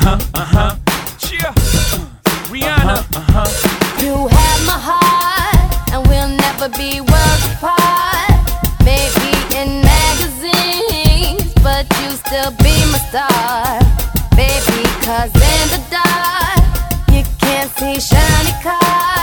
Yeah. Rihanna. You have my heart, and we'll never be worlds apart. Maybe in magazines, but you still be my star, baby. 'Cause in the dark, you can't see shiny cars.